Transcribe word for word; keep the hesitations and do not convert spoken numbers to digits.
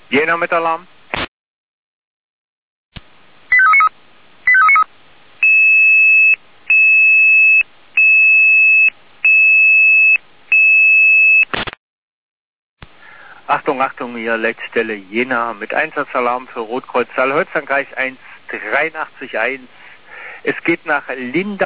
Jena mit Alarm. Achtung, Achtung, hier Leitstelle Jena mit Einsatzalarm für Rotkreuz Saarholz-Landkreis eins drei acht eins. Es geht nach Linda.